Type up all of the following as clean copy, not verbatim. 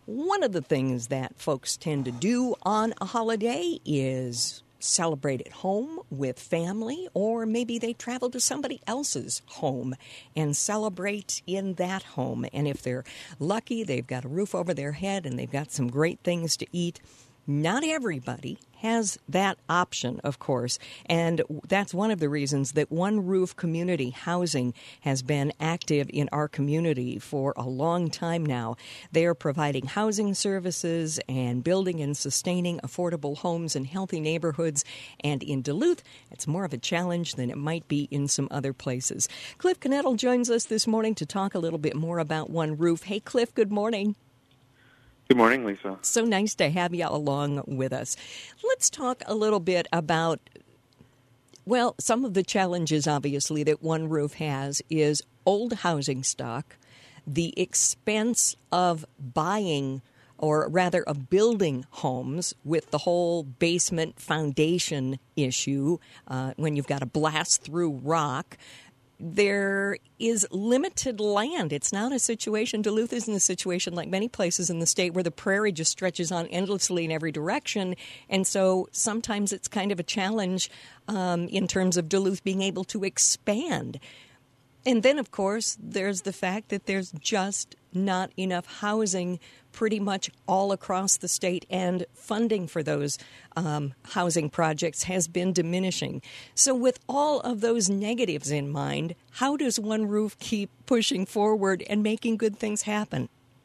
One of the things that folks tend to do on a holiday is celebrate at home with family, or maybe they travel to somebody else's home and celebrate in that home. And if they're lucky, they've got a roof over their head and they've got some great things to eat. Not everybody has that option, of course, and that's one of the reasons that One Roof Community Housing has been active in our community for a long time now. They are providing housing services and building and sustaining affordable homes in healthy neighborhoods, and in Duluth, it's more of a challenge than it might be in some other places. Cliff Knettel joins us this morning to talk a little bit more about One Roof. Hey, Cliff, good morning. Good morning, Lisa. So nice to have you along with us. Let's talk a little bit about, well, some of the challenges, obviously, that One Roof has is old housing stock, the expense of buying, or rather of building homes with the whole basement foundation issue when you've got to blast through rock. There is limited land. It's not a situation, Duluth isn't a situation like many places in the state where the prairie just stretches on endlessly in every direction. And so sometimes it's kind of a challenge in terms of Duluth being able to expand. And then, of course, there's the fact that there's just not enough housing pretty much all across the state, and funding for those housing projects has been diminishing. So with all of those negatives in mind, how does One Roof keep pushing forward and making good things happen?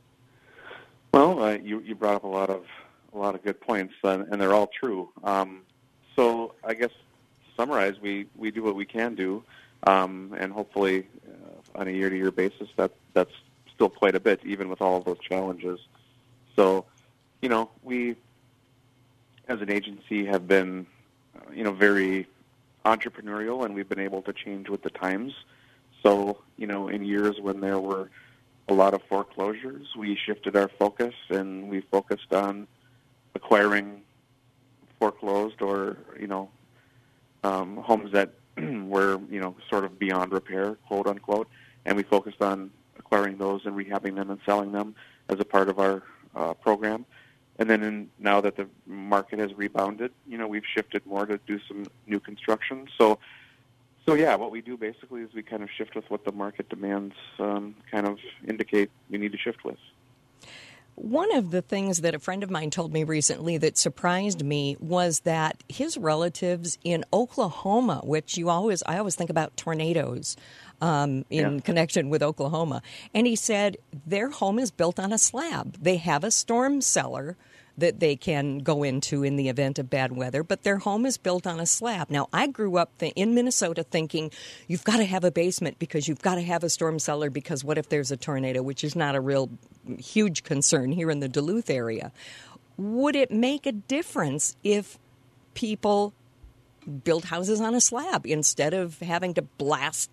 Well, you brought up a lot of good points, and they're all true. So I guess to summarize, we do what we can do, and hopefully on a year-to-year basis, that's still quite a bit, even with all of those challenges. So, we as an agency have been, very entrepreneurial, and we've been able to change with the times. So, in years when there were a lot of foreclosures, we shifted our focus, and we focused on acquiring foreclosed or, homes that were, sort of beyond repair, quote unquote, and we focused on acquiring those and rehabbing them and selling them as a part of our program. And then now that the market has rebounded, we've shifted more to do some new construction. So yeah, what we do basically is we kind of shift with what the market demands kind of indicate we need to shift with. One of the things that a friend of mine told me recently that surprised me was that his relatives in Oklahoma, which I always think about tornadoes in connection with Oklahoma, and he said their home is built on a slab. They have a storm cellar that they can go into in the event of bad weather, but their home is built on a slab. Now, I grew up in Minnesota thinking you've got to have a basement because you've got to have a storm cellar because what if there's a tornado, which is not a real huge concern here in the Duluth area. Would it make a difference if people build houses on a slab instead of having to blast,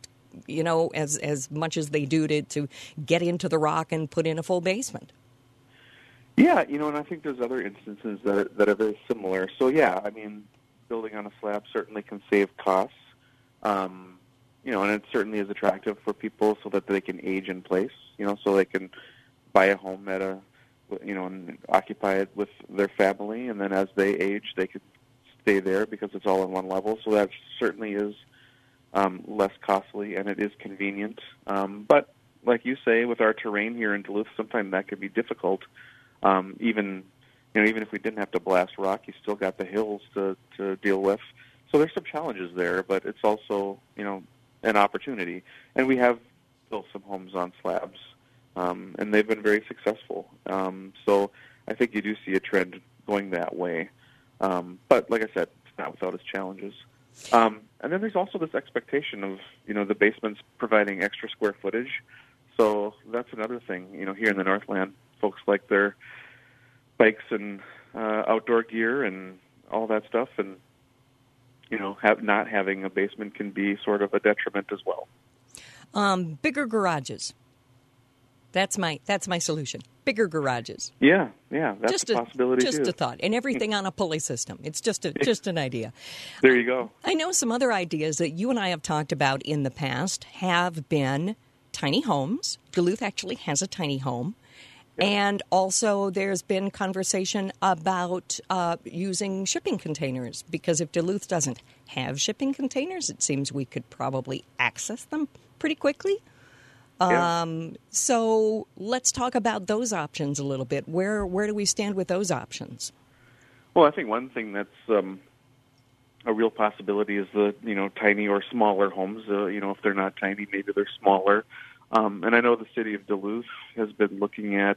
as much as they do to get into the rock and put in a full basement? Yeah, and I think there's other instances that are very similar. So, yeah, I mean, building on a slab certainly can save costs, and it certainly is attractive for people so that they can age in place, so they can buy a home and occupy it with their family, and then as they age, they could stay there because it's all in one level. So that certainly is less costly, and it is convenient. But like you say, with our terrain here in Duluth, sometimes that could be difficult. Even if we didn't have to blast rock, you still got the hills to deal with. So there's some challenges there, but it's also, an opportunity. And we have built some homes on slabs, and they've been very successful. So I think you do see a trend going that way. But like I said, it's not without its challenges. And then there's also this expectation of, the basements providing extra square footage. So that's another thing, here in the Northland, folks like their bikes and outdoor gear and all that stuff, and not having a basement can be sort of a detriment as well. Bigger garages. That's my solution. Bigger garages. Yeah, that's a possibility just too. Just a thought, and everything on a pulley system. It's just an idea. There you go. I know some other ideas that you and I have talked about in the past have been tiny homes. Duluth actually has a tiny home. And also there's been conversation about using shipping containers, because if Duluth doesn't have shipping containers, it seems we could probably access them pretty quickly. So let's talk about those options a little bit. Where do we stand with those options? Well, I think one thing that's a real possibility is the tiny or smaller homes. If they're not tiny, maybe they're smaller. And I know the city of Duluth has been looking at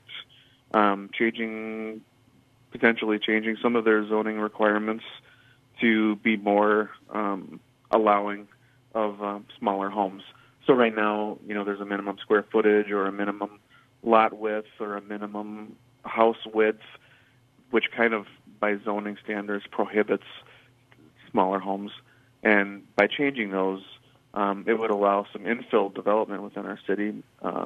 potentially changing some of their zoning requirements to be more allowing of smaller homes. So right now, there's a minimum square footage or a minimum lot width or a minimum house width, which kind of, by zoning standards, prohibits smaller homes. And by changing those, it would allow some infill development within our city,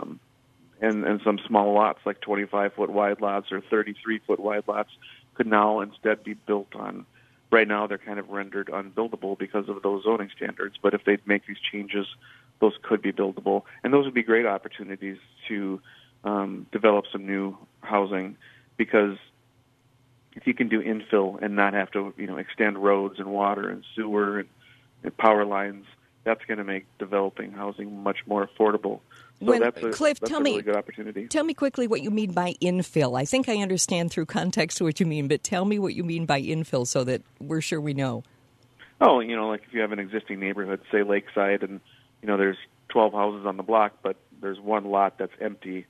and some small lots, like 25-foot wide lots or 33-foot wide lots, could now instead be built on. Right now, they're kind of rendered unbuildable because of those zoning standards. But if they make these changes, those could be buildable, and those would be great opportunities to develop some new housing, because if you can do infill and not have to, extend roads and water and sewer and power lines, that's going to make developing housing much more affordable. So Cliff, that's a really good opportunity. Tell me quickly what you mean by infill. I think I understand through context what you mean, but tell me what you mean by infill so that we're sure we know. Oh, like if you have an existing neighborhood, say Lakeside, and there's 12 houses on the block, but there's one lot that's empty.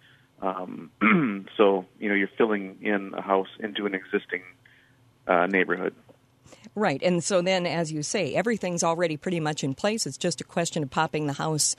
So, you're filling in a house into an existing neighborhood. Right. And so then, as you say, everything's already pretty much in place. It's just a question of popping the house,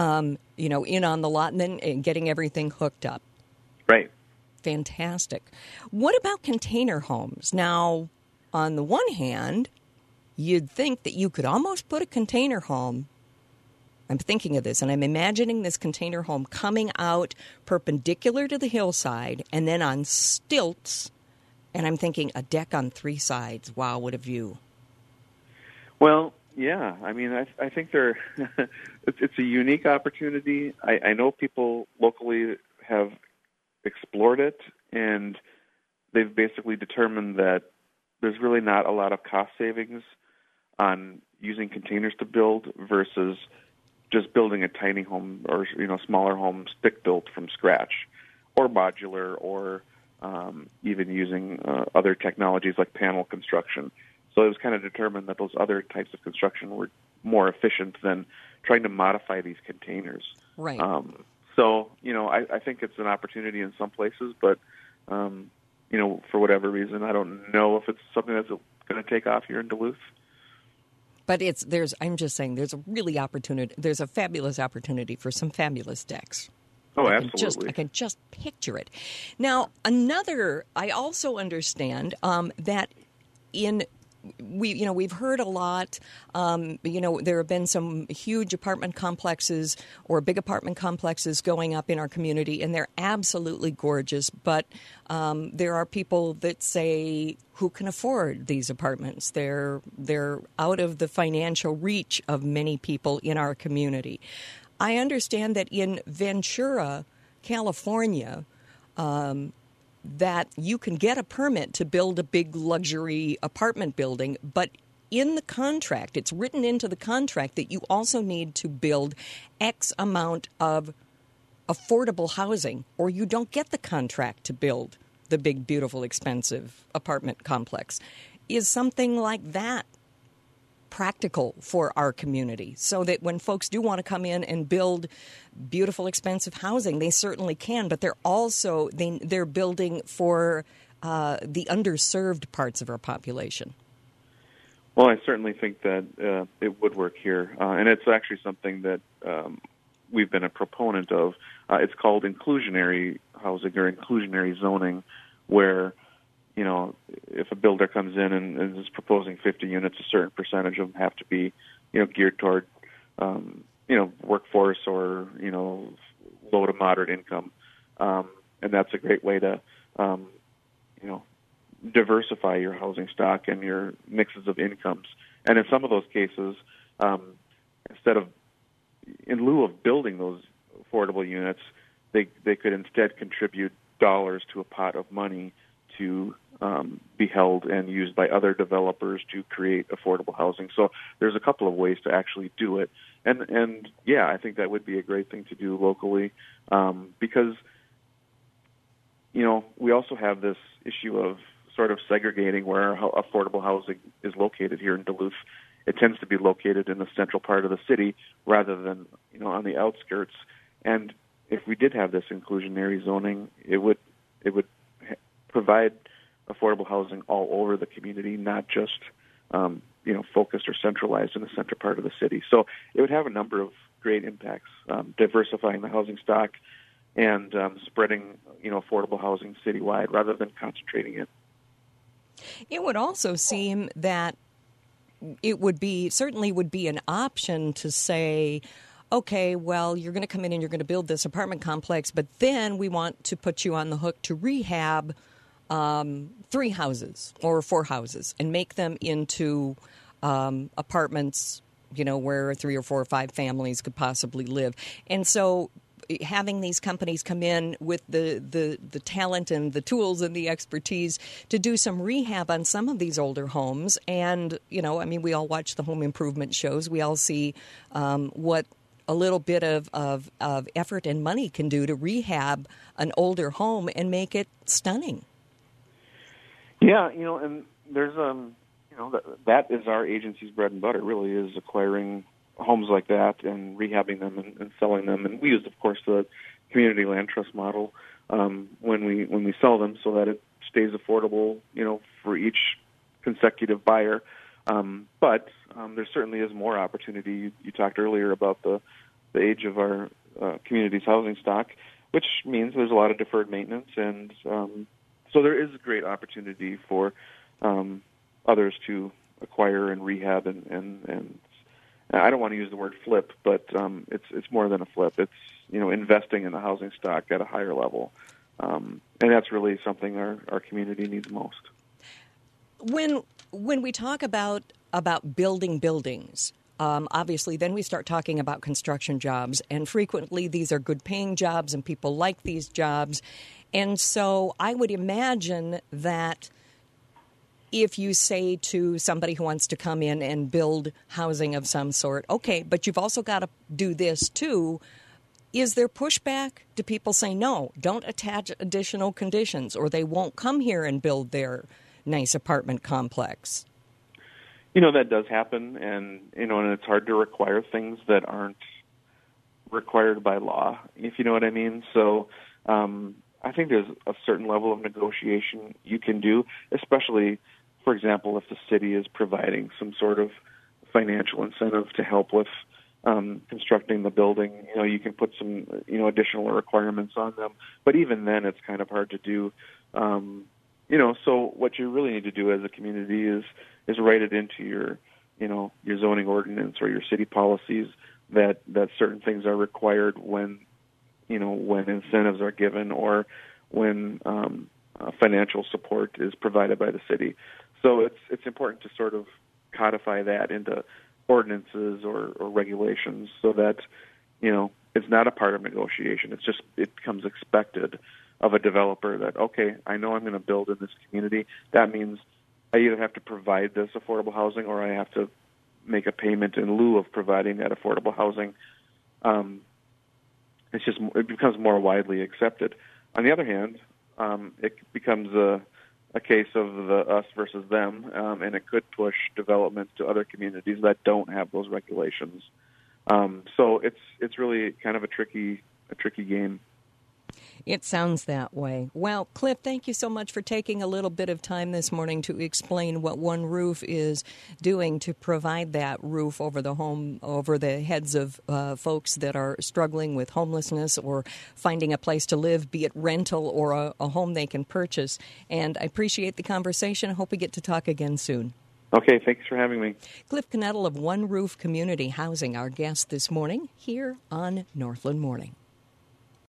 in on the lot and then getting everything hooked up. Right. Fantastic. What about container homes? Now, on the one hand, you'd think that you could almost put a container home. I'm thinking of this, and I'm imagining this container home coming out perpendicular to the hillside and then on stilts, and I'm thinking a deck on three sides. Wow, what a view. Well, yeah. I mean, I think it's a unique opportunity. I know people locally have explored it, and they've basically determined that there's really not a lot of cost savings on using containers to build versus just building a tiny home or smaller home stick built from scratch, or modular, or even using other technologies like panel construction. So it was kind of determined that those other types of construction were more efficient than trying to modify these containers. Right. So I think it's an opportunity in some places, but for whatever reason, I don't know if it's something that's going to take off here in Duluth. But I'm just saying, there's a fabulous opportunity for some fabulous decks. Oh, absolutely. I can just picture it. Now, I also understand that we've heard a lot. There have been some huge apartment complexes or big apartment complexes going up in our community, and they're absolutely gorgeous. But there are people that say, who can afford these apartments? They're out of the financial reach of many people in our community. I understand that in Ventura, California, that you can get a permit to build a big luxury apartment building, but in the contract, it's written into the contract that you also need to build X amount of affordable housing, or you don't get the contract to build the big, beautiful, expensive apartment complex. Is something like that practical for our community, so that when folks do want to come in and build beautiful, expensive housing, they certainly can, but they're building for the underserved parts of our population? Well, I certainly think that it would work here, and it's actually something that we've been a proponent of. It's called inclusionary housing or inclusionary zoning, where if a builder comes in and is proposing 50 units, a certain percentage of them have to be, geared toward, workforce or, low to moderate income. And that's a great way to, diversify your housing stock and your mixes of incomes. And in some of those cases, in lieu of building those affordable units, they could instead contribute dollars to a pot of money to be held and used by other developers to create affordable housing. So there's a couple of ways to actually do it. And yeah, I think that would be a great thing to do locally, because, you know, we also have this issue of sort of segregating where affordable housing is located here in Duluth. It tends to be located in the central part of the city rather than, you know, on the outskirts. And if we did have this inclusionary zoning, it would provide affordable housing all over the community, not just you know, focused or centralized in the center part of the city. So it would have a number of great impacts, diversifying the housing stock and spreading, you know, affordable housing citywide rather than concentrating it. It would also seem that it would be an option to say, okay, well, you're going to come in and you're going to build this apartment complex, but then we want to put you on the hook to rehab 3 houses or 4 houses and make them into apartments, you know, where 3 or 4 or 5 families could possibly live. And so having these companies come in with the talent and the tools and the expertise to do some rehab on some of these older homes. And, you know, I mean, we all watch the home improvement shows. We all see what a little bit of effort and money can do to rehab an older home and make it stunning. Yeah, you know, and there's, you know, that is our agency's bread and butter, really, is acquiring homes like that and rehabbing them and selling them. And we use, of course, the community land trust model when we sell them, so that it stays affordable, you know, for each consecutive buyer. But there certainly is more opportunity. You talked earlier about the age of our community's housing stock, which means there's a lot of deferred maintenance, and so there is a great opportunity for others to acquire and rehab and I don't want to use the word flip, but it's more than a flip. It's, you know, investing in the housing stock at a higher level, and that's really something our community needs most. When we talk about building buildings, obviously then we start talking about construction jobs, and frequently these are good-paying jobs, and people like these jobs. And so I would imagine that if you say to somebody who wants to come in and build housing of some sort, okay, but you've also got to do this too, is there pushback? Do people say, no, don't attach additional conditions, or they won't come here and build their nice apartment complex? You know, that does happen, and, you know, and it's hard to require things that aren't required by law, if you know what I mean. So I think there's a certain level of negotiation you can do, especially, for example, if the city is providing some sort of financial incentive to help with constructing the building. You know, you can put some, you know, additional requirements on them. But even then, it's kind of hard to do. You know, so what you really need to do as a community is write it into your, you know, your zoning ordinance or your city policies that certain things are required when, you know, when incentives are given or when financial support is provided by the city. So it's important to sort of codify that into ordinances or regulations so that, you know, it's not a part of negotiation. It's just, it becomes expected of a developer that, okay, I know I'm going to build in this community. That means I either have to provide this affordable housing or I have to make a payment in lieu of providing that affordable housing. It becomes more widely accepted. On the other hand, it becomes a case of the us versus them, and it could push development to other communities that don't have those regulations. So it's really kind of a tricky game. It sounds that way. Well, Cliff, thank you so much for taking a little bit of time this morning to explain what One Roof is doing to provide that roof over the home, over the heads of folks that are struggling with homelessness or finding a place to live, be it rental or a home they can purchase. And I appreciate the conversation. I hope we get to talk again soon. Okay, thanks for having me. Cliff Knettel of One Roof Community Housing, our guest this morning here on Northland Morning.